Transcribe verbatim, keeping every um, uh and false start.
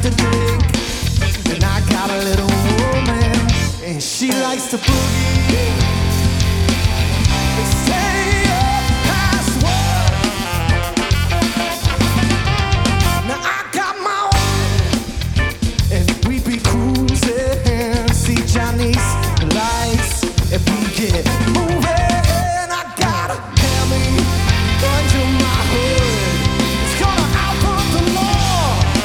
to drink, and I got a little woman, and she likes to boogie. Say your password. Now I got my own, and we be cruising, see Johnny's lights, and we get moving.